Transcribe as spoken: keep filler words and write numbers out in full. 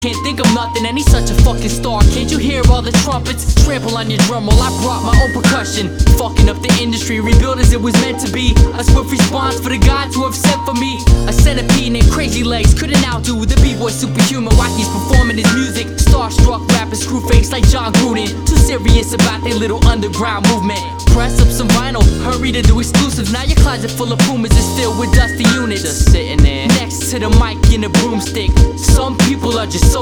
Can't think of nothing, and he's such a fucking star. Can't you hear all the trumpets trample on your drum roll? I brought my own percussion, fucking up the industry, rebuild as it was meant to be. A swift response for the gods who have sent for me. A centipede named Crazy Legs couldn't outdo the b-boy superhuman while he's performing his music. Starstruck rappers, screw face like John Gruden, too serious about their little underground movement. Press up some vinyl, hurry to do exclusives. Now your closet full of Pumas is filled with dusty units, just sitting there next to the mic and a broomstick. Some people are just so